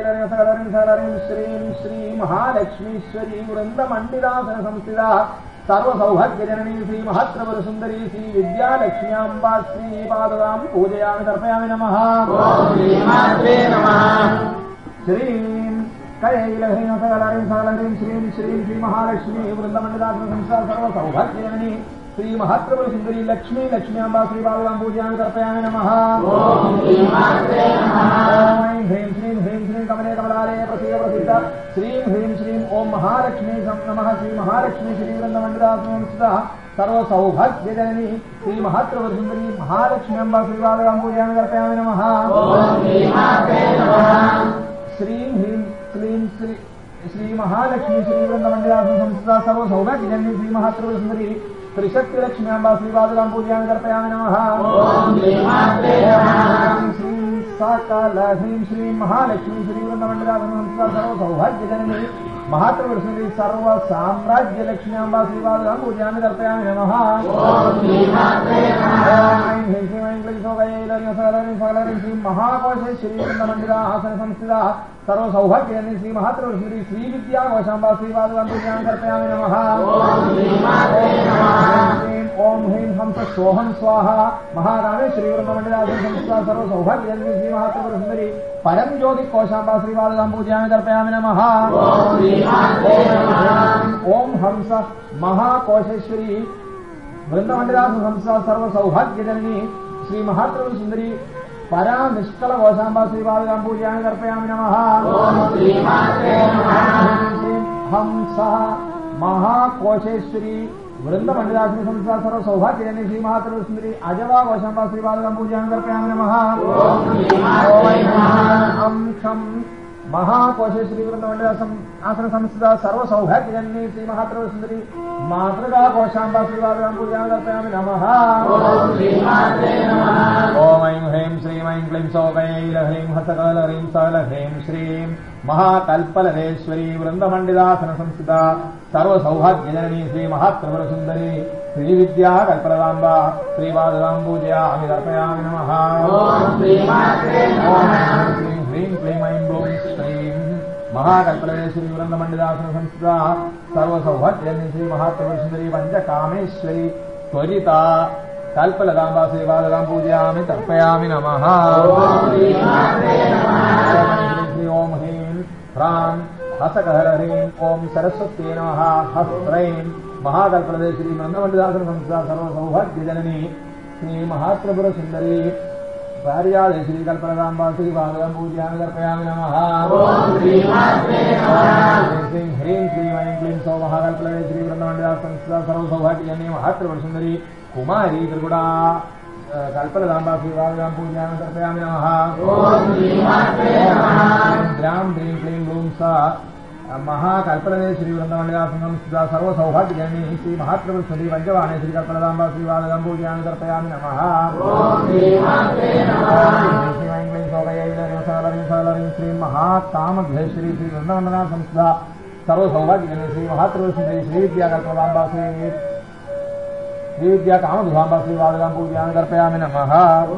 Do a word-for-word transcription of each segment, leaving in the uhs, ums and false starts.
श्रीं श्री महालक्ष्मीश्वरी वृंदमंडितासन संस्थिता सर्वसौभाग्यजननी श्री महात्रवर सुंदरी श्री विद्यालक्ष्म्याम्बा श्री पाददां पूजयामि तर्पयामि नमः। श्रीं कैलह्रीं सकलह्रीं सकलह्रीं श्रीं श्रीं श्री महालक्ष्मी वृंदमंडितासन संस्थिता सर्वसौभाग्यजननी श्री महात्रवर सुंदरी लक्ष्मी लक्ष्म्याम्बा श्री पाददां पूजयामि तर्पयामि नमः। ह्रीं श्रीं ह्रीं श्रीं कमले कमलालये प्रसीद प्रसीद श्रीं ह्रीं श्रीं ओम महालक्ष्मी नमः। श्री महालक्ष्मी श्री वृंदमंडितासन सर्वसौभाग्यजननी श्री महात्रवर सुंदरी महालक्ष्म्याम्बा श्री पाददां पूजयामि तर्पयामि नमः। श्रीं ह्रीं क्लीं श्री श्री महालक्ष्मी श्री वृंदमंडितासन संस्थिता सर्वसौभाग्यजननी श्री महात्रवर सुंदरी त्रिशक्ति लक्ष्म्याम्बा श्री पाददां पूजयामि तर्पयामि नमः। श्रीं सकल ह्रीं श्रीं महालक्ष्मी श्री वृंदमंडितासन संस्थिता सर्वसौभाग्यजननी महात्रवर सुंदरी सर्व साम्राज्य लक्ष्म्याम्बा श्री पाददां पूजयामि तर्पयामि नमः। श्री महाकोशे श्री वृंदमंडितासन संस्थिता सर्वसौभाग्यजननी श्री महात्रवर सुंदरी श्री विद्याकोशाम्बा श्री पाददां पूजयामि तर्पयामि नमः। ओम ह्रीं हंस सोहं स्वाहा महाकामेश्वरी वृंदमंडितासन संस्थिता सर्वसौभाग्यजननी श्री महात्रवर सुंदरी परम ज्योति कोशाम्बा श्री पाददां पूजयामि तर्पयामि नमः। ओम हंस महाकोशेश्वरी वृंदमंडितासन संस्थिता सर्वसौभाग्यजननी श्री महात्रवर सुंदरी परा निष्कल कोशाम्बा श्री पाददां पूजयामि तर्पयामि नमः। हंस महाकोशेश्वरी वृंदमंडितासन संस्थिता सर्वसौभाग्यजननी श्री महात्रवर सुंदरी अजवा कोशाम्बा श्री पाददां पूजयामि तर्पयामि नमः। अंशं महाकोशेश्वरी वृंदमंडितासन संस्थिता सर्वसौभाग्यजननी श्री महात्रवर सुंदरी मातृका कोशाम्बा श्री पाददां पूजयामि तर्पयामि नमः। ओम ऐं ह्रीं श्रीं ऐं क्लीं सौः ह्रीं हसकल ह्रीं सकल ह्रीं श्रीं महाकल्पलदेश्वरी वृंदमंडितासन संस्थिता सर्वसौभाग्यजननी श्री महात्रवर सुंदरी श्री विद्या कल्पलदाम्बा श्री पाददां पूजयामि तर्पयामि नमः। श्रीं ह्रीं क्लीं ऐं ब्लूं श्रीं महाकल्पलदेश्वरी वृंदमंडितासन संस्थिता सर्वसौभाग्यजननी श्री महात्रवर सुंदरी पंचकामेश्वरी त्वरिता कल्पलदाम्बा श्री पाददां पूजयामि तर्पयामि नमः। ओम ह्रीं ह्रां हसकहर ह्रीं ओम सरस्वत्यै नमः। हस्त्रैं महाकल्पलदेश्वरी वृंदमंडितासन संस्थिता सर्वसौभाग्यजननी श्री महात्रपुर सुंदरी भार्यादेश्वरी कल्पलदाम्बा श्री पाददां पूजयामि तर्पयामि नमः। श्रीं ह्रीं क्लीं ऐं क्लीं सौः महाकल्पलदेश्वरी वृंदमंडितासन संस्थिता सर्वसौभाग्यजननी महात्रपुर सुंदरी कुमारी त्रिगुणा कल्पलदाम्बा श्री पाददां पूजयामि तर्पयामि नमः। द्रां द्रीं क्लीं ब्लूं सा महाकल्पलदेश्वरी वृंदमंडितासन संस्थिता सर्वसौभाग्यजननी श्री महात्रपुर सुंदरी पंचवाणेश्वरी कल्पलदाम्बा श्री पाददां पूजयामि तर्पयामि नमः। श्री महाकामधेश्वरी श्री वृंदमंडितासन संस्थिता सर्वसौभाग्यजननी श्री महात्रपुर सुंदरी श्री विद्या कल्पलदाम्बा श्री श्री विद्या कामधुधाम्बा श्री पाददां पूजयामि तर्पयामि नमः।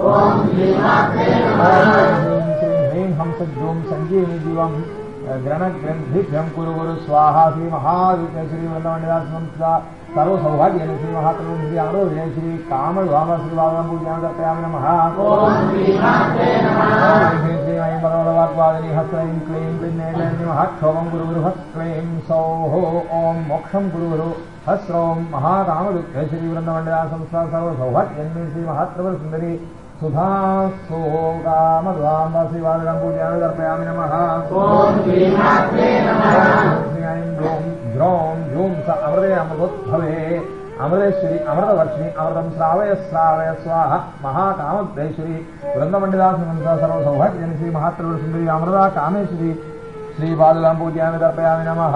ह्रीं हंस द्रुं संजीवनी जीवं ग्रणग्रन्थिभ्यं कुरु गुरु स्वाहा श्री महाविद्यश्री वृंदमंडितासन संस्थिता सर्वसौभाग्यजननी श्री महात्रपुर श्री अमरोदय श्री कामधुधाम्बा श्री पाददां पूजयामि तर्पयामि नमः। श्री ऐं भगवद्वाग्वादिनी हस्त्रैं क्लीं क्लीं गुरु गुरु हस्त्रैं सौः ओम मोक्षं गुरु गुरु हस्रों महाकामदुःखेश्वरी वृंदमंडितासन संस्थिता सर्वसौभाग्यजननी श्री महात्रपुर सुंदरी सुधा सोगामद्वाम्बा श्री पाददां पूजयामि तर्पयामि नमः। श्री ऐं ब्लूं द्रौं जूं स अमृते अमृतोद्भवे अमृतेश्वरी अमृतवर्षिणी अमृतं श्रावय श्रावय स्वाहा महाकामदेश्वरी वृंदमंडितासन संस्थिता सर्वसौभाग्यजननी श्री महात्रपुर सुंदरी अमृता कामेश्वरी श्री पाददां पूजयामि तर्पयामि नमः।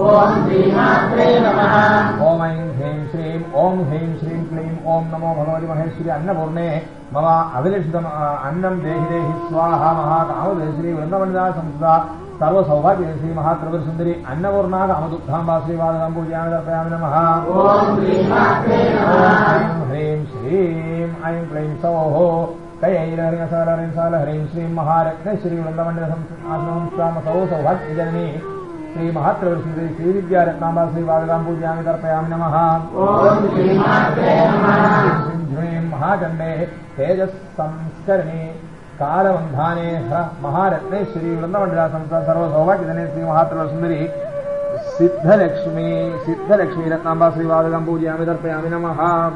ओम ऐं ह्रीं श्रीं ओम ह्रीं श्रीं क्लीं ओम नमो भगवति महेश्वरी अन्नपूर्णे मम अभिलषितम् अन्नं देहि देहि स्वाहा महाकामदेश्वरी वृंदमंडितासन संस्थिता सर्वसौभाग्यजननी श्री महात्रपुर सुंदरी अन्नपूर्णा कामदुग्धाम्बा श्री पाददां पूजयामि तर्पयामि नमः। ह्रीं श्रीं ऐं क्लीं सौः कयैरहरिं असलहरिं सालहरिं श्रीं महारत्नेश्वरी वृंदमंडल आश्रमं सौ सौभाग्यजननी श्री महात्रवृष्णि श्री विद्यारत्नांबा श्री वादगां पूजयामि तर्पयामि नमः। ओम श्री महाचंडे तेजस संस्करणे कालवंधाने महारत्नेश्वरी वृंदमंडला संस्था सर्व सौभाग्यजननी श्री महात्रवृष्णि सिद्धलक्ष्मी सिद्धलक्ष्मी रत्नांबा श्री वादगां पूजयामि तर्पयामि नमः।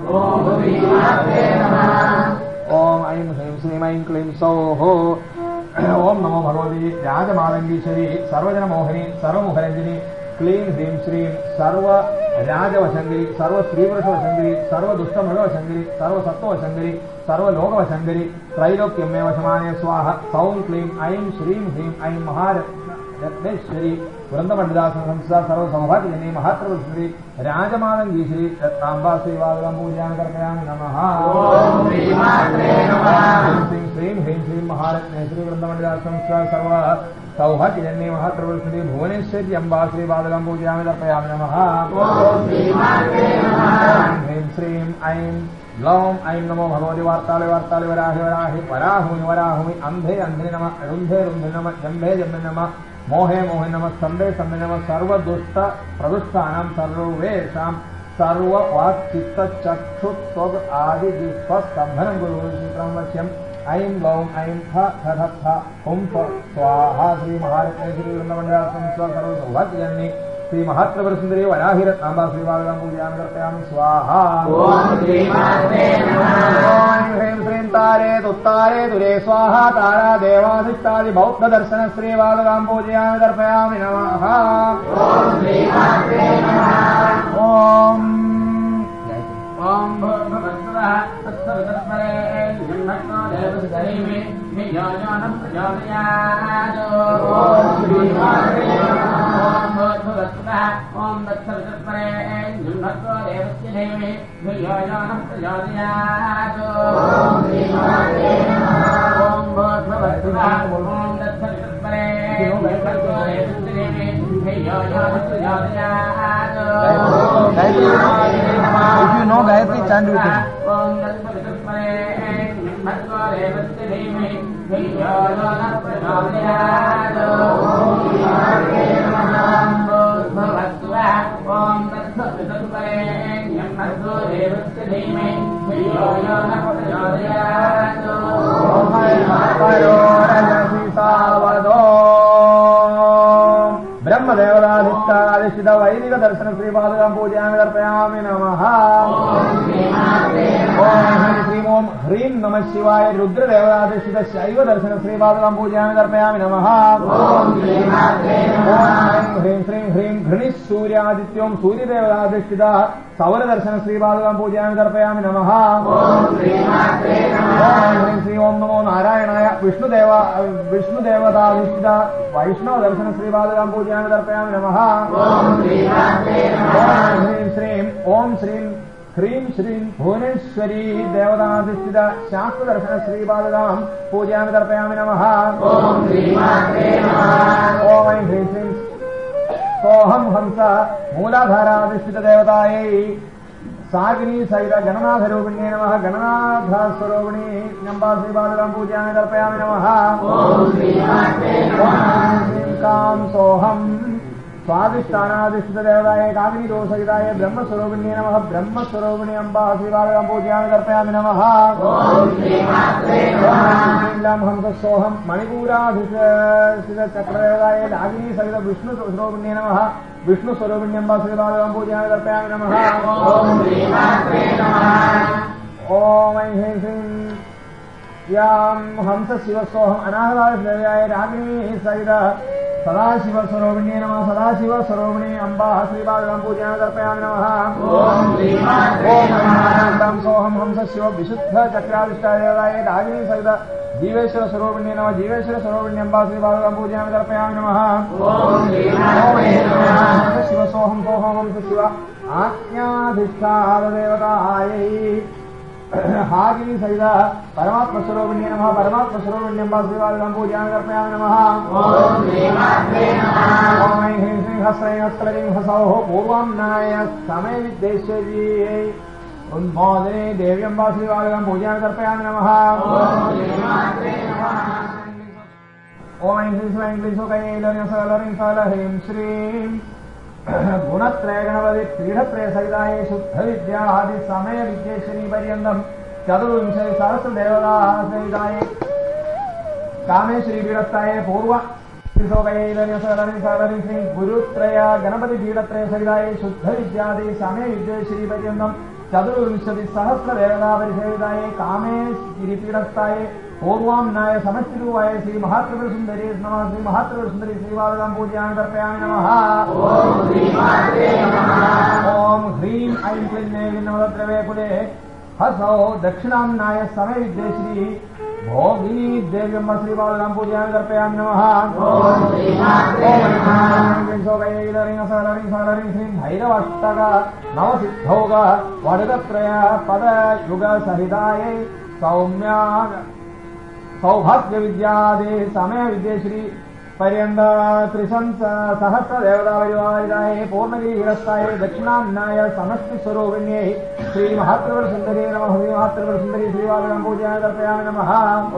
ओम ऐं ह्रीं श्रीं ऐं क्लीं सौः ओम नमो भगवती राजमालंगीश्वरी सर्वजन मोहिनी सर्वमुखरंजिनी क्लीं ह्रीं श्रीं सर्व राजवशंगिरी सर्व श्रीवृषवशंगिरी सर्व दुष्टमृगवशंगिरी सर्व सत्ववशंगिरी सर्व लोकवशंगिरी त्रैलोक्यमे वशमाने स्वाहा सौं क्लीं ऐं श्रीं ह्रीं ऐं महारत्नेश्वरी वृंदमंडला संस्था सर्व सौभाग्यजननी महात्रवृष्णि राजमालंगीश्वरी रत्नांबा श्री वादगां पूजयामि तर्पयामि नमः। ओम श्रीं ह्रीं श्रीं महारत्नेश्वरी वृंदमंडला संस्था सर्व सौभाग्यजननी महात्रवृष्णि भुवनेश्वरी अम्बा श्री वादगां पूजयामि तर्पयामि नमः। ओम ह्रीं श्रीं ऐं ग्लौं ऐं नमो भगवति वार्ताले वार्ताले वराहि वराहि वराहुमि वराहुमि अंधे अंधे नमः रुन्धे रुन्धे नमः जम्भे जम्भे नमः मोहे मोहे नमः स्तंभे स्तंभे नमः सर्वदुष्ट प्रदुष्टानां सर्वेषां सर्ववाक्चित्तचक्षुत्वग आदि जिह्वस्तम्भनं गुरु श्रीक्रमवश्यम् ऐं ग्लौं ऐं फ थ थ थ हुं फ स्वाहा श्री महारत्नेश्वरी वृंदमंडला संस्था सर्व सौभाग्यजननी श्री महात्रवरसुंदरी वराहिरत्नांबा श्री वादगां पूजयामि तर्पयामि स्वाहा। ओम श्री मात्रे नमः। ओम ह्रीं श्रीं तारे तुत्तारे दुरे स्वाहा तारा देवाधिष्ठादि बौद्ध दर्शन श्री वादगां पूजयामि तर्पयामि नमः। ओम श्री मात्रे नमः। ओम ओम भगवतः तत्सवितस्मरेण्यं भक्तो देवस्यैमे नियोजनं प्रचोदयात्। ओम श्री मात्रे नमः। ओम भगवतः ओम तत्सवितस्मरेण्यं भक्तो देवस्यैमे नियोजनं प्रचोदयात्। ओम श्री मात्रे नमः। ओम भगवतः ओम तत्सवितस्मरेण्यं भक्तो देवस्यैमे नियोजनं प्रचोदयात्। If you know Gayatri, chant with him. Om Tattvasmare Bhagwa Devasthime Niyojana Prachodayat. Om Shivare Namaha. Bhavatsva. Om Tattvasmare Bhagwa Devasthime Niyojana Prachodayat. Om Paro Rajasi Savado ब्रह्मदेवदाधिष्ठादिष्टित वैदिक दर्शन श्री वादगां पूजयामि तर्पयामि नमः। ओम श्रीं ओम ह्रीं नमः शिवाय रुद्रदेवदाधिष्ठित शैव दर्शन श्री वादगां पूजयामि तर्पयामि नमः। ओम ह्रीं श्रीं ह्रीं घृणिः सूर्यादित्यों सूर्यदेवदाधिष्ठित सौर दर्शन श्री वादगां पूजयामि तर्पयामि नमः। ओम ह्रीं श्रीं ओम नमो नारायणाय विष्णुदेव विष्णुदेवताधिष्ठित वैष्णव दर्शन श्री वादगां पूजयामि तर्पयामि नमः। ओम ह्रीं श्रीं ओम श्रीं ह्रीं श्रीं भुवनेश्वरी देवताधिष्ठित शास्त्र दर्शन श्री वादगां पूजयामि तर्पयामि नमः। ओम ऐं ह्रीं श्रीं सोऽहं हंस मूलाधाराधिष्ठित देवतायै सागिनी सहित गणनाथरूपिण्ये नमः। गणनाथस्वरूपिणी नम्बा श्री वादगां पूजयामि तर्पयामि नमः। ओम श्रीं कां सोऽहं स्वादिष्ठानाधिष्ठित देवतायै कागिनी दोषहितायै ब्रह्मस्वरूपिण्ये नमः। ब्रह्मस्वरूपिणी अम्बा श्री वादगां पूजयामि तर्पयामि नमः। ओम श्रीं हंस सोऽहं मणिपूराधिष्ठित चक्रदेवतायै नागिनी सहित विष्णुस्वरूपिण्ये नमः। विष्णुस्वरूपिण्यम्बा श्री वादगां पूजयामि तर्पयामि नमः। ओम ऐं ह्रीं श्रीं यां हंस शिवसोऽहम् अनाहताय रागिनी सहित सदाशिवस्वरूपिण्ये नमः। सदाशिवस्वरूपिणी अम्बा श्री वादगां पूजयामि तर्पयामि नमः। ओम सोऽहं हंस शिव विशुद्ध चक्राधिष्ठाय रागिनी सहित जीवेश्वर स्वरूपिण्ये नमः। जीवेश्वर स्वरूपिणी अम्बा श्री वादगां पूजयामि तर्पयामि नमः। ओम शिव सोऽहं सोऽहं हंस शिव आज्ञाधिष्ठान देवतायै हागिनी सहित परमात्म स्वरूपिण्ये नमः। परमात्म स्वरूपिण्यम्बा श्री वादगां पूजयामि तर्पयामि नमः। ओम ऐं ह्रीं श्रीं हस्रैं हस्क्लीं हसौः पूर्वं नाय समय विद्येश्वर्यै उन्मोदने देव्यं वा श्रीवालकं पूजां तर्पयामि नमः। ओम ऐं ह्रीं श्रीं क्लीं सौकैलरीं सकलरीं सकलह्रीं श्रीं गुणत्रय गणपति पीठत्रय सहिताय शुद्ध विद्या आदि समय विद्येश्वरी पर्यन्तं चतुर्विंशति सहस्र देवताः सहिताय कामेश्वरी पीठस्थाय पूर्व सौकैलरीं सकलरीं सकलरीं श्रीं गुरुत्रय गणपति पीठत्रय सहिताय शुद्ध विद्यादि समय विद्येश्वरी पर्यन्तं चतुर्विंशति सहस्र देवता परिसेविताय कामेश्वरी पीठस्थाय पूर्वाम्नाय समष्टिरूपाय श्री महात्रिपुर सुंदरी नमः। श्री महात्रिपुर सुंदरी श्रीवालकं पूजां तर्पयामि नमः। ओम ह्रीं ऐं क्लीं देवी नवद्रवे कुले हसौ दक्षिणाम्नाय समय विद्येश्वरी भोगिनी देव्यं श्रीवालकं पूजां तर्पयामि नमः। श्री भैरवाष्टक नवसिद्धौग वरदत्रय पद युग सहिताय सौम्या सौभाग्य विद्यादि समय विद्येश्वरी पर्यंत त्रिशंस सहस्र देवता परिवारिताय पूर्णगिरिहस्ताय दक्षिणाम्नाय समष्टि स्वरूपिण्यै श्री महात्रिपुर सुंदरी नमः। श्री महात्रिपुर सुंदरी श्रीवालकं पूजां तर्पयामि नमः।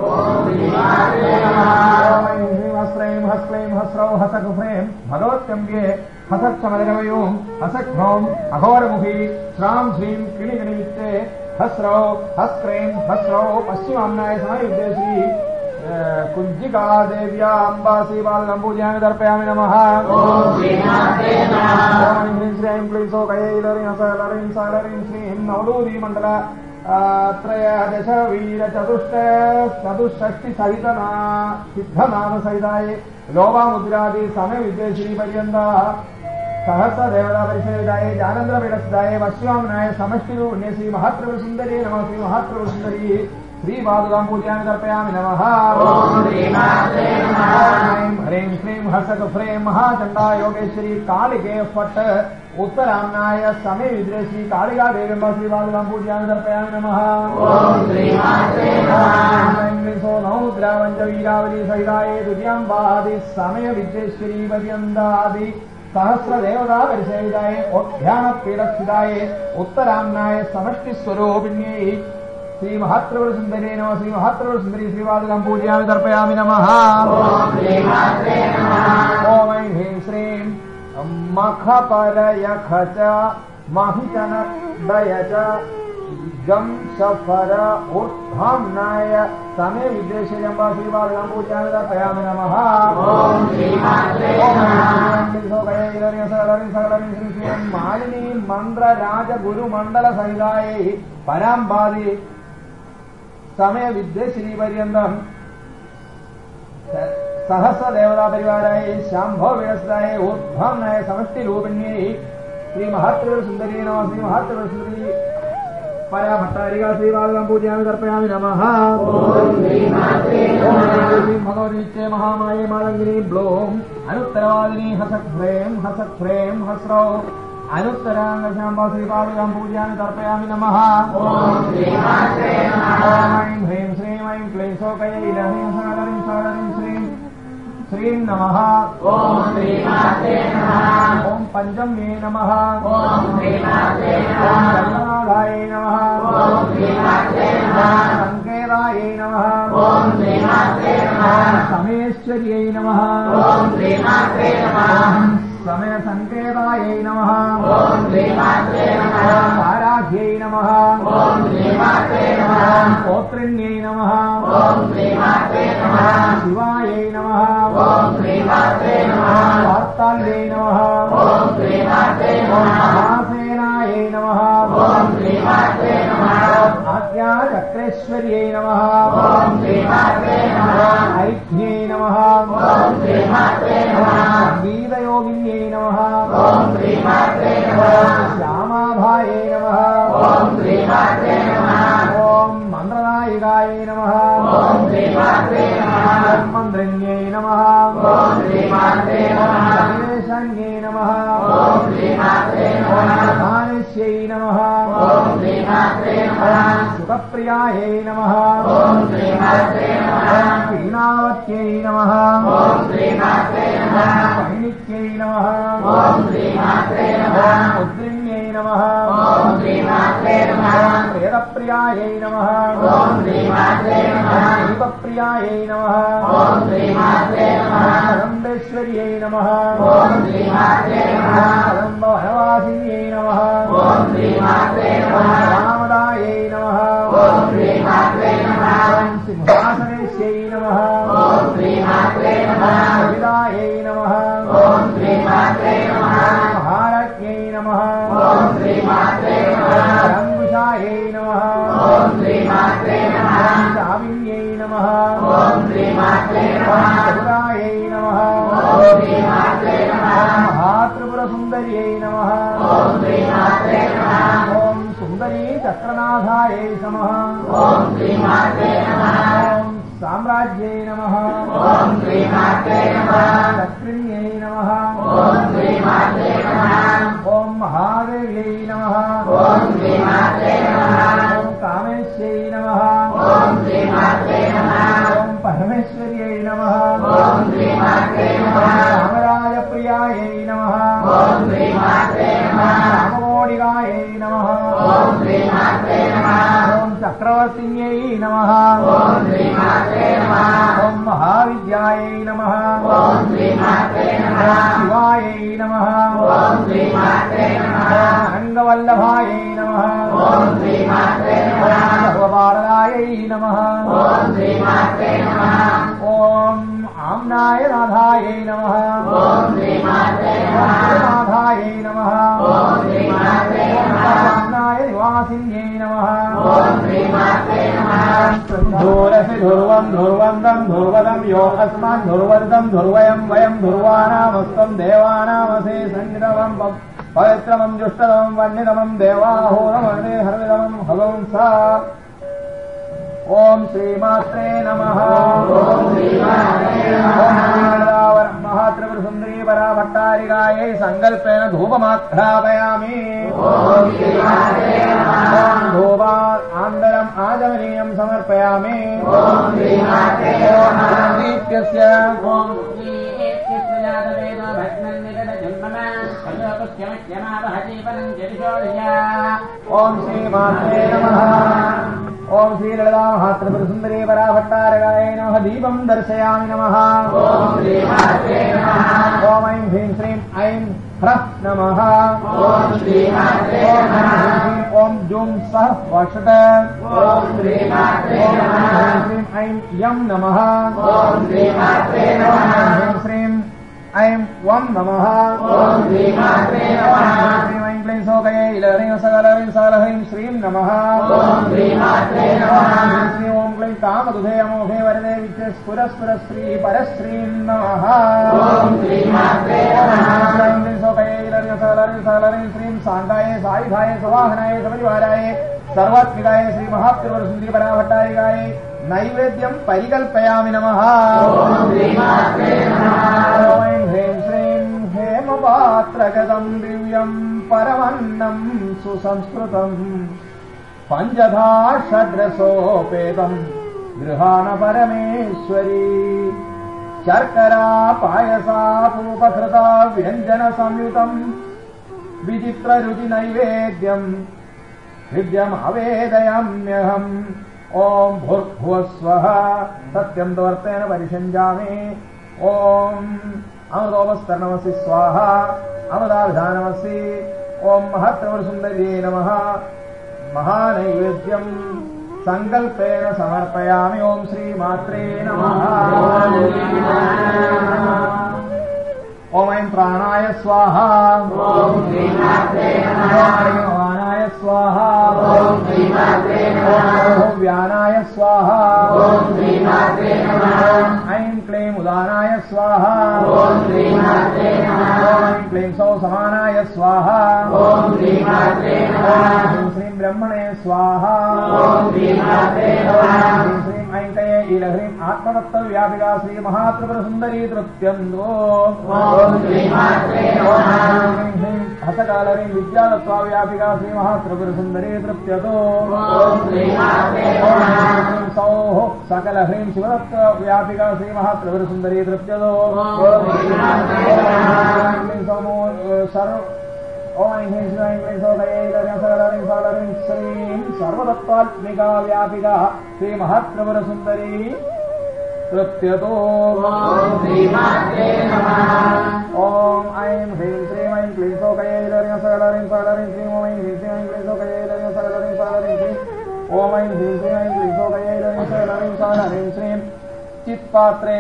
ह्रीं हस्त्रैं हस्क्लैं हस्रौ हसकुफ्रें भगवत्यम्बे हसक्षमलगमयूं हसघ्नौं अघोरमुखी श्रां श्रीं किणिगणिवित्ते हस्रौ हस्क्रें हस्रौ पश्चिमाम्नाय समय विद्येश्वरी कुञ्जिका देव्या अम्बा श्रीवालकं पूजां तर्पयामि नमः। ह्रीं श्रीं क्लीं सौकैलरीं सकलरीं सकलरीं श्रीं नवदूती मण्डल त्रयोदश वीर चतुष्ट चतुष्षष्टि सहितना सिद्धनाम सहिताय लोभामुद्रादि समय विद्येश्वरी पर्यन्त सहस्र देवता परिसेविताय जानन्द्र पीठस्थाय पश्चिमाम्नाय समष्टिरूपिण्ये श्री महात्रिपुर सुंदरी नमः। श्री महात्रिपुर सुंदरी श्रीपादुकां पूजां तर्पयामि नमः। ह्रीं श्रीं हसकुफ्रें महाचण्डा योगेश्वरी कालिके फट् उत्तराम्नाय समय विद्येश्वरी कालिका देवीं श्रीपादुकां पूजां तर्पयामि नमः। नौद्रा पञ्चवीरावली सहिताय द्वितीयाम्बादि समय विद्येश्वरी पर्यन्तादि सहस्र देवता परिसेविताय ओध्यान पीठस्थिताय उत्तराम्नाय समष्टि स्वरूपिण्यै श्री महात्रिपुर सुंदरी नमः। श्री महात्रिपुर सुंदरी श्रीवालकं पूजां तर्पयामि नमः। ओम ऐं ह्रीं श्रीं मखपरयख च महिचन दय च गं शफर ऊर्ध्वाम्नाय समय विद्येश्वरी अम्बा श्रीवालकं पूजां तर्पयामि नमः। मालिनी मंत्र राज गुरु मंडल सहिताय पराम्बादि समय विद्येश्वरी पर्यन्तं सहस्र देवता परिवाराय शाम्भव व्यवस्थाय ऊर्ध्वाम्नाय समष्टि रूपिण्यै श्री महात्रिपुर सुंदरी नमः। श्री महात्रिपुर सुंदरी परा भट्टारिका श्रीवालकं पूजां तर्पयामि नमः। भगवतीच्चे महामाये मालंगिनी ब्लोम अनुत्तरवादिनी हसक्फ्रें हसक्फ्रें हस्रौ अनुत्तरांगशाम्बा श्रीपादुकां पूजां तर्पयामि नमः। ऐं ह्रीं श्रीं ऐं क्लीं सौकैलरीं सकलरीं सकलरीं श्रीं श्रीं नमः। ओम पंचम्ये नमः। ओम कल्पनाधाय नमः। संकेताय नमः। समेश्वर्यै नमः। समय संकेताय नमः। आराध्यै नमः। स्तोत्रिण्यै नमः। शिवायै नमः। वार्ताल्यै नमः। महासेनायै नमः। आज्ञाचक्रेश्वर्यै नमः। ऐक्ष्ण्यै नमः। गीतयोगिन्यै नमः। श्यामाभायै नमः। ओम मंत्रनायिकायै नमः। मंत्रिण्यै नमः। गणेशान्यै नमः। मानिष्यै नमः। सुखप्रियायै नमः। वीणावत्यै नमः। वैणिक्यै नमः। उद्रिण्यै नमः ओम श्रीमात्रे नमः वेदप्रियायै नमः ओम श्रीमात्रे नमः दीपप्रियायै नमः ओम श्रीमात्रे नमः अनन्देश्वर्यै नमः ओम श्रीमात्रे नमः अनन्दवनवासिन्यै नमः ओम श्रीमात्रे नमः रामदायै नमः ओम श्रीमात्रे नमः सिंहासनेश्यै नमः ओम श्रीमात्रे नमः कवितायै नमः ओम श्रीमात्रे नमः महारज्ञै नमः ओम श्रीमात्रे नमः रङ्गुषायै नमः ओम श्रीमात्रे नमः चाविन्यै नमः ओम श्रीमात्रे नमः चतुरायै नमः ओम श्रीमात्रे नमः महात्रिपुरसुन्दर्यै नमः ओम श्रीमात्रे नमः ॐ सुन्दरी चक्रनाथायै नमः ओम श्रीमात्रे नमः ॐ साम्राज्यै नमः ओम श्रीमात्रे नमः चक्रिण्यै नमः ओम श्रीमात्रे नमः ॐ महादेव्यै नमः ओम श्रीमात्रे नमः ॐ कामेश्यै नमः ओम श्रीमात्रे नमः ॐ परमेश्वर्यै नमः ओम श्रीमात्रे नमः रामराजप्रियायै नमः ओम श्रीमात्रे नमः रामकोटिकायै नमः ओम श्रीमात्रे नमः ॐ चक्रवर्तिन्यै नमः ओम श्रीमात्रे नमः ॐ महाविद्यायै नमः ओम श्रीमात्रे नमः शिवायै नमः ओम श्रीमात्रे नमः रङ्गवल्लभायै नमः ओम श्रीमात्रे नमः सर्वपालनायै नमः ओम श्रीमात्रे नमः ॐ आम्नाय नाथायै नमः ओम श्रीमात्रे नमः नाथायै नमः ओम श्रीमात्रे नमः आम्नाय निवासिन्यै नमः ओम श्रीमात्रे नमः धूरसि धुर्वं धुर्वन्दं धुर्वदं यो अस्मान् धुर्वर्दं धुर्वयं वयं धुर्वानामस्त्वं देवानामसे सङ्गितमं पवित्रमं जुष्टतमं वह्नितमं देवाहोरमर्णे हर्वितमं हवंसा ओम श्रीमात्रे नमः ओम श्रीमात्रे नमः ओम महात्रिपुर सुंदरी पराभट्टारिकायै संकल्पेन धूपमाघ्रापयामि ओम श्रीमात्रे नमः ओम धूपात् आन्दरम् आचमनीयं समर्पयामि ओम श्रीमात्रे ओम नमः दीप्यस्य ओम श्रीएत्यस्यादवेद भग्नन्निकटजन्मना कल्पक्ष्यमक्ष्यमावहजीवनं जरिशोदया ओम श्रीमात्रे नमः ओम श्री ललिता महात्रिपुर सुंदरी पराभट्टारिकायै नमः दीपं दर्शयामि नमः ओम श्रीमात्रे नमः ओम ऐं ह्रीं श्रीं ऐं ह्रः नमः ओम श्रीमात्रे ओम नमः ह्रीं श्रीं ओम जुं सः वषट ओम श्रीमात्रे ओम नमः ह्रीं श्रीं ऐं यं नमः ओम श्रीमात्रे ओम नमः ह्रीं श्रीं ऐं वं नमः ओम श्रीमात्रे नमः श्रीं ऐं क्लीं सौकये इलह्रीं सकलह्रीं सकलह्रीं श्रीं नमः ओम श्रीमात्रे नमः ह्रीं श्रीं ओं क्लीं कामदुधे अमोघे वरदे विद्ये स्फुरस्फुरश्री परश्रीं नमः ओम श्रीमात्रे नमः श्रीं क्लीं सौकये इलह्रीं सकलह्रीं सकलह्रीं श्रीं साङ्गाये सायुधाय सवाहनाय सपरिवाराय सर्वात्मिकाय श्री महात्रिपुर सुंदरी पराभट्टारिकाय नैवेद्यं परिकल्पयामि नमः ओम श्रीमात्रे नमः ॐ ह्रीं श्रीं हेमपात्रगतं दिव्यं परमन्नं सुसंस्कृतं पञ्चधा षड्रसोपेतं गृहाण परमेश्वरी शर्करा पायसापूपकृता व्यञ्जनसंयुतं विचित्ररुचिनैवेद्यं हृद्यमावेदयाम्यहम् ओम भूर्भुवस्वः सत्यं तवर्तेन परिषञ्जामि ओम अमृतोपस्तर्नमसि स्वाहा अमृताभिधानमसि ओम महत्त्वसुन्दर्यै नमः महानैवेद्यं संकल्पेन समर्पयामि ओम श्रीमात्रे नमः ओम ऐं प्राणाय स्वाहा ओम श्रीमात्रे नमः वानाय स्वाहा ओम श्रीमात्रे नमः ओम व्यानाय स्वाहा ओम श्रीमात्रे नमः ऐं क्लीं उदानाय स्वाहा ओम श्रीमात्रे नमः ऐं क्लीं सौ समानाय स्वाहा ओम श्रीमात्रे नमः ह्रीं श्रीं ब्रह्मणे स्वाहा ओम श्रीमात्रे नमः ह्रीं श्रीं ऐङ्कये ईलह्रीं आत्मतत्त्वव्यापिका श्री महात्रिपुर सुन्दरी तृप्त्यन्दो ओम श्रीमात्रे नमः ह्रीं ह्रीं हसकालह्रीं विद्यातत्त्वव्यापिका श्री महात्रिपुर सुन्दरी तृप्त्यतो ओम श्रीमात्रे ओम नमः ह्रीं सौः सकलह्रीं शिवतत्त्वव्यापिका श्री महात्रिपुर सुन्दरी तृप्त्यतो ओम श्रीमात्रे नमः ह्रीं सौमो सर्व ओम ऐं ह्रीं श्रीं ऐं क्लीं सौकये लरीं सकलरीं सकलरीं श्रीं सर्वतत्त्वात्मिका व्यापिका श्रीमहात्रिपुरसुन्दरी तृप्यतो ॐ श्रीमात्रे नमः। ॐ ऐं ह्रीं श्रीं ऐं क्लीं सौकये लरीं सकलरीं सकलरीं श्रीं ॐ ऐं ह्रीं श्रीं ऐं क्लीं सौकये लरीं सकलरीं सकलरीं श्रीं ॐ ऐं ह्रीं श्रीं ऐं क्लीं सौकये लरीं सकलरीं सकलरीं श्रीं चित्पात्रे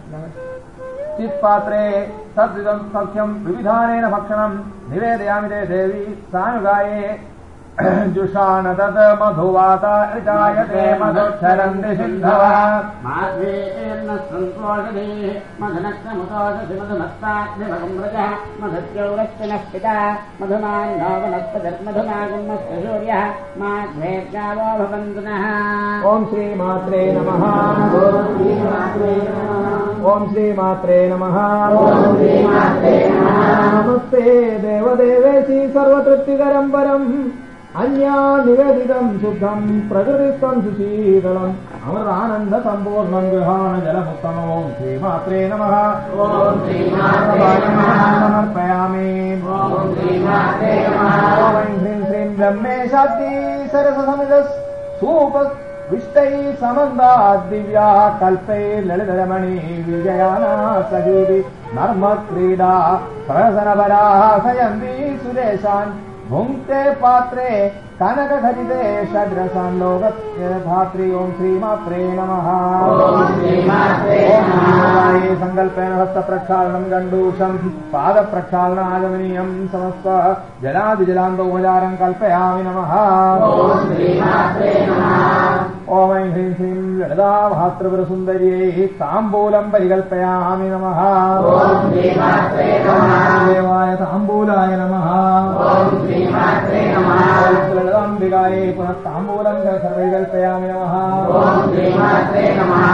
चित्पात्रे तद्विदं सख्यं विविधानेन भक्षणं निवेदयामि ते देवी सानुगाये जुषान तद् मधुवाता ऋचायते मधुक्षरन्ति सिन्धवः माध्वेर्न सन्तोषधे मधुनक्षमुतोषसि मधुमत्ताग्निभगम्रजः मधुद्यौरश्च नः पिता मधुमान्नो वनस्पतिर्मधुमागुम्नश्च सूर्यः माध्वेर्गावो भवन्तु नः। ॐ श्रीमात्रे नमः। ॐ श्रीमात्रे नमः। ॐ श्रीमात्रे नमः। ॐ श्रीमात्रे नमः। नमस्ते देवदेवेशी सर्वतृप्तिकरं परम् अन्या निवेदितं शुद्धं प्रकृतिस्थं सुशीतलम् अमरानन्दसम्पूर्णं गृहाण जलमुत्तमम्। ॐ श्रीमात्रे नमः। ॐ श्रीमात्रे नमः। समर्पयामि। ॐ श्रीमात्रे नमः। ॐ ऐं ह्रीं श्रीं ब्रह्मेशाब्दी सरससमिदस् सूप विष्टैः समन्दात् दिव्या कल्पैः ललितरमणी विजयाना सहीति नर्मक्रीडा प्रहसनपराः सयन्ति सुदेशान् भुङ्क्ते पात्रे कनकखचिते षड्रसान् लोकधात्री। ॐ श्रीमात्रे नमः। ॐ श्रीमात्रे नमः। सङ्कल्पेन हस्तप्रक्षालनं गण्डूषं पादप्रक्षालनागमनीयं समस्त जलादिजलान्तोपचारं कल्पयामि। नमः। ॐ श्रीमात्रे नमः। ॐ ऐं ह्रीं श्रीं ललिता भातृपुरसुन्दर्यै ताम्बूलं परिकल्पयामि। नमः। ॐ श्रीमात्रे नमः। देवाय ताम्बूलाय नमः। ॐ श्रीमात्रे नमः। ललिताम्बिकायै पुनः ताम्बूलं परिकल्पयामि। नमः। ॐ श्रीमात्रे नमः।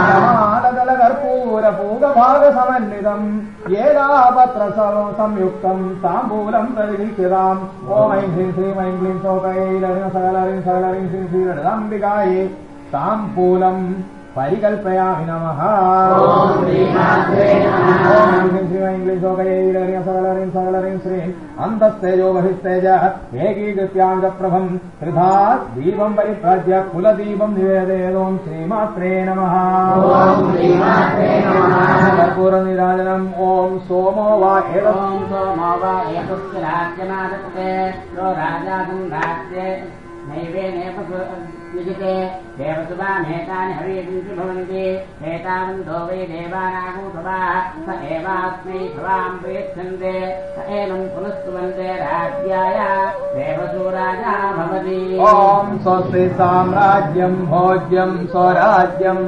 समालदलकर्पूरपूगभागसमन्वितं येदापत्र संयुक्तं ताम्बूलं प्रतिगृह्यताम्। ॐ ऐं ह्रीं श्रीं ऐं क्लीं सौकये ललिता सकलरीं सकलरीं श्रीं श्री ललिताम्बिकायै ताम्बूलं परिकल्पयामि। नमः। ॐ श्रीमात्रे नमः। ॐ ऐं ह्रीं श्रीं ऐं क्लीं सौकये ललिता सकलरीं सकलरीं श्रीं अन्तस्तेजो बहिस्तेज एकीकृत्यामितप्रभं त्रिधा दीपं परिभ्राज्य कुलदीपं निवेदयेत्। ॐ श्रीमात्रे नमः। ॐ श्रीमात्रे नमः। कर्पूरनिराजनम्। ॐ सोमो वा एतत् ॐ सोमो वा एतस्य राज्यमादत्ते रो राजासं राज्ये नैवेनेव युजिते देवसुभामेतानि हवींसि भवन्ति एतावन्तो वै देवानागो सभाः स एवास्मै सभां प्रेक्षन्ते स एवं पुनस्तुवन्ते राज्याय देवसु राजा भवति। ॐ स्वस्ति साम्राज्यं भोज्यं स्वराज्यम्।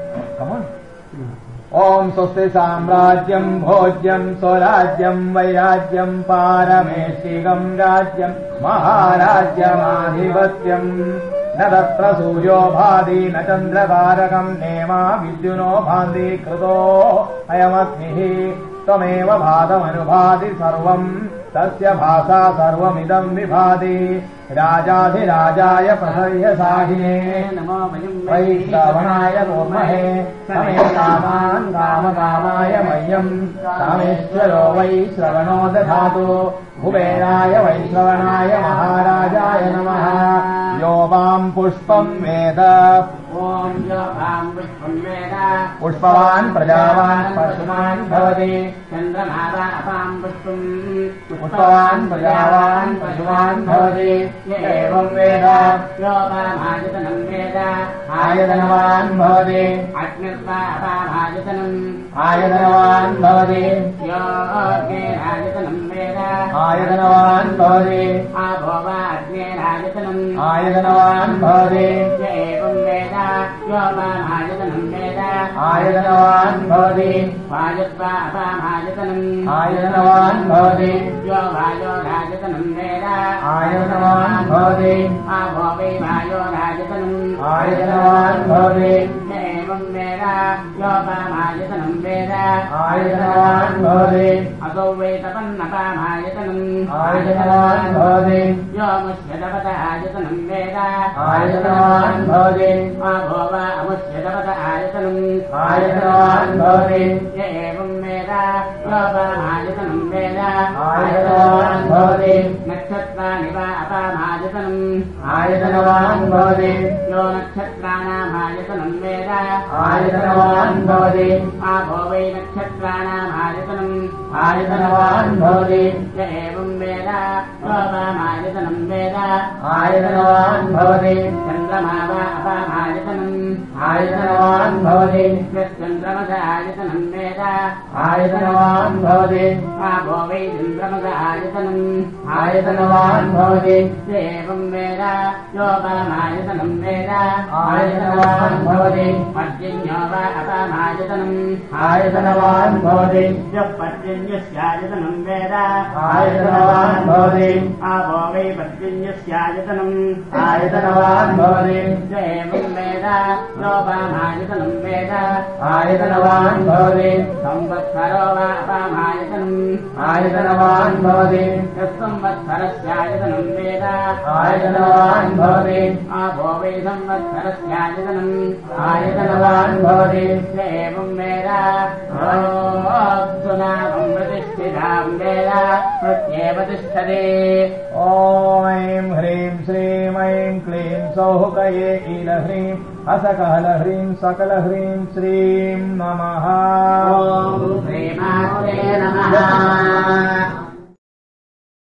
ॐ स्वस्ति साम्राज्यं भोज्यं स्वराज्यं वैराज्यं पारमेष्टिकं राज्यं महाराज्यमाधिपत्यम् न तत्र सूर्यो भाति न चन्द्रतारकं नेमा विद्युनो भान्ति कृतो अयमग्निः त्वमेव भातमनुभाति सर्वं तस्य भासा सर्वमिदं विभाति। राजाधिराजाय प्रहर्यसाहिने नमो वयं वैश्रवणाय कुर्महे समे कामान् कामकामाय मह्यं कामेश्वरो वैश्रवणो दधातु। कुबेराय वैश्रवणाय महाराजाय नमः। यो वां पुष्पं वेद ॐ यो वां पुष्पं वेद पुष्पवान् प्रजावान् पशुमान् भवति। चन्द्रमा वा अपां पुष्पं पुष्पवान् प्रजावान् पशुमान् भवति। य एवं वेद यो वामायतनं वेद आयतनवान् भवति। अग्निर्वा अपामायतनम् आयतनवान् भवति। यो अग्नेरायतनं वेद आयतनवान् भवति। आभो वा अग्नेरायतनम् आयतनवान् भवति। य एवं वेद यो वामायतनं वेद आयतनवान् भवति। वायुर्वा अपामायतनम् आयतनवान् भवति। यो वायोरायतनं वेद आयतनवान् भवति। आभो वै वायोरायतनम् आयतनवान् भवति। य एवं वेद यो वामायतनं वेद आयतनवान् भवति। असौ वै तपन्नपामायतनम् आयतनवान् भवति यो मुष्यतपत आयतनम् वेद आयतनवान् भवति आभो वा अमुष्यतपत आयतनम् आयतनवान् भवति य एवम् वेद योपामायतनम् वेद आयतनवान् भवति नक्षत्राणि वा अपामायतनम् आयतनवान् भवति यो नक्षत्राणामायतनम् वेद आयतनवान् भवति आभो वै नक्षत्राणामायतनम् आयतनवान् भवति य एवम् वेद योपामायतनम् वेद आयतनवान् भवति चन्द्रमा वा अपामायतनम् आयतनवान् भवति यश्चन्द्रमस आयतनम् वेद आयतनवान् भवति आभो वै चन्द्रमस आयतनम् आयतनवान् भवति य एवम् वेद योपामायतनम् वेद आयतनवान् भवति पर्जन्यो वा अपामायतनम् आयतनवान् भवति यः पर्जन्यस्यायतनम् वेद आयतनवान् भवति आभो वै पर्जन्यस्यायतनम् आयतनवान् भवति य एवम् वेद योपामायतनम् वेद आयतनवान् भवति संवत्सरो वा अपामायतनम् आयतनवान् भवति यः संवत्सरस्यायतनम् वेद आयतनवान् भवति आभो वै संवत्सरस्यायतनम् आयतनवान् भवति य एवम् वेद सुनामम् प्रतिष्ठिताम् वेद प्रत्येव तिष्ठते ॐ ऐं ह्रीं श्रीं ऐं क्लीं सौः कये ईलह्रीं असकलह्रीं सकलह्रीं श्रीं नमः।